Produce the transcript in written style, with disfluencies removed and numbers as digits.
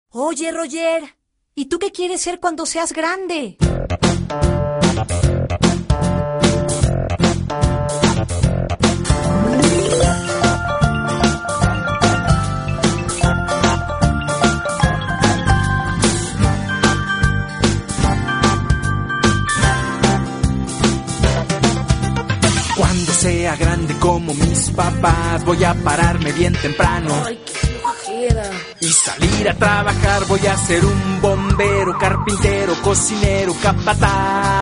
Oye, Roger, ¿y tú qué quieres ser cuando seas grande? Cuando sea grande como mis papás, voy a pararme bien temprano. Ay, qué flojera. Y salir a trabajar, voy a ser un bombero, carpintero, cocinero, capataz.